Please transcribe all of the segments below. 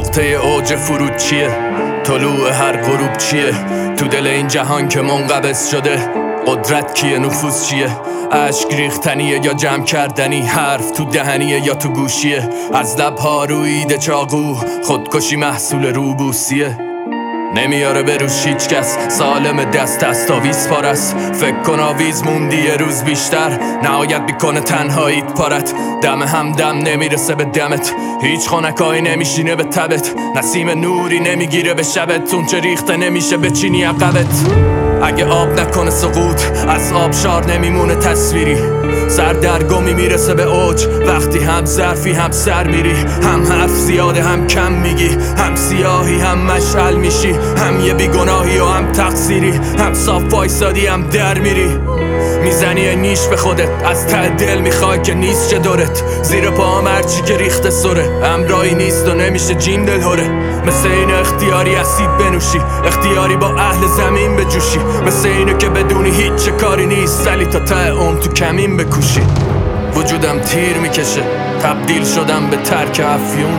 نقطه اوج فرود چیه؟ طلوع هر غروب چیه؟ تو دل این جهان که منقبض شده قدرت کیه؟ نفوذ چیه؟ عشق ریختنیه یا جمع کردنی؟ حرف تو دهنیه یا تو گوشیه؟ از لبها رویده چاقو، خودکشی محصول روبوسیه. نمیاره بروش هیچ کس، سالم دست آویز پارست. فکر کن آویز موندی یه روز بیشتر، نهایت بیکنه تنهاییت پارت. دم همدم نمیرسه به دمت، هیچ خنکایی نمیشینه به تبت. نسیم نوری نمیگیره به شبت، اون چه ریخته نمیشه بچینی عقبت. اگه آب نکنه سقوط، از آبشار نمیمونه تصویری. سردرگمی میرسه به اوج، وقتی هم ظرفی هم سر میری. هم حرف زیاده هم کم میگی، هم سیاهی هم مشعل میشی. هم یه بیگناهی و هم تقصیری، هم صاف وایسادی هم در میری. میزنی نیش به خودت، از ته دل میخوای که نیست چه دورت. زیر پا مرچی که ریخته سره، امرایی نیست و نمیشه جین دل هره. مثل این اختیاری اسید بنوشی، اختیاری با اهل زمین بجوشی. مثل اینه که بدونی هیچ چه کاری نیست، ولی تا ته اون تو کمین بکوشی. وجودم تیر میکشه، تبدیل شدم به ترک افیون.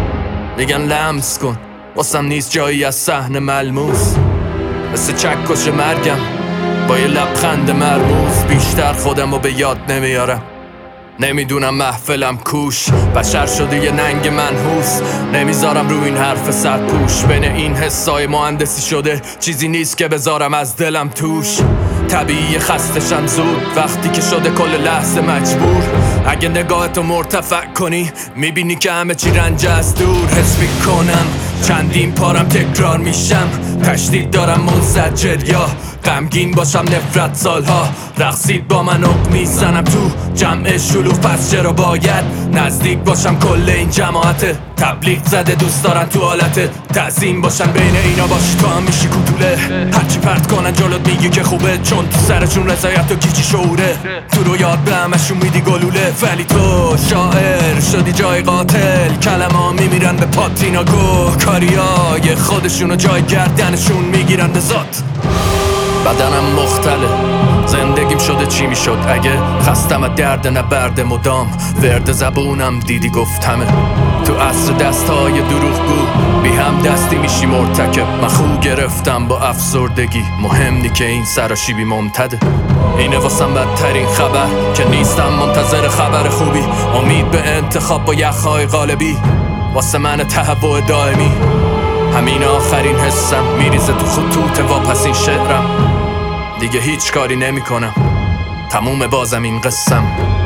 میگن لمس کن، واسم نیست جایی از صحنه ملموس. مثل چکش مرگم با یه لبخند مرموز، بیشتر خودمو به یاد نمیارم. نمیدونم محفلم کوش، بشر شده یه ننگ منحوس. نمیذارم رو این حرف سرپوش، بین این حسای مهندسی شده چیزی نیست که بذارم از دلم توش. طبیعی خستشم زود، وقتی که شده کل لحظه مجبور. اگه نگاهتو مرتفع کنی میبینی که همه چی رنج از دور. حس میکنم چندین پارم تکرار میشم، تشدید دارم منزجر یا غمگین باشم نفرت سالها. رقصید با من عق میزنم تو جمع شلوغ، پس چرا باید نزدیک باشم کل این جماعت. تبلیغ زده دوست دارن تو حالت تعظیم باشن، بین اینا باشی تو هم میشی کوتوله. هرچی پرت کنن جلوت میگی که خوبه، چون تو سرشون رضایت و گیجی شعوره. تو رو یاد به همشون میدی گلوله، ولی تو شاعر شدی جای قاتل. کلمه میمیرن به پاتینا گوه، کاریای خودشونو جای گردنشون میگیرن به ذات. بدنم مختله، زندگیم شده چی میشد اگه خستم از درد نبرد مدام. ورد زبونم دیدی گفتمه، تو عصر دستهای دروغگو بی هم دستی میشی مرتکب. من خو گرفتم با افسردگی، مهم نی که این سراشیبی ممتده. اینه واسم بدترین خبر که نیستم منتظر خبر خوبی. امید به انتخاب با یخهای غالبی، واسه من تهوع دائمی. همین آخرین حسم میریزه تو خطوط واپس این شعرم. دیگه هیچ کاری نمی کنم، تموم بازم این قصم.